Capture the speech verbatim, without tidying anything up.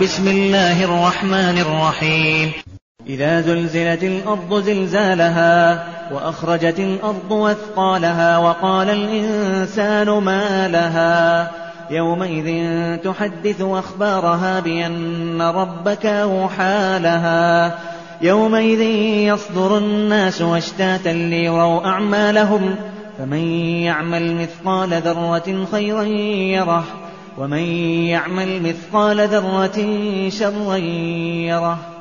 بسم الله الرحمن الرحيم إذا زلزلت الأرض زلزالها وأخرجت الأرض أثقالها وقال الإنسان ما لها يومئذ تحدث أخبارها بأن ربك أوحى لها يومئذ يصدر الناس أشتاتا ليروا أعمالهم فمن يعمل مثقال ذرة خيرا يره ومن يعمل مثقال ذرة شرا يره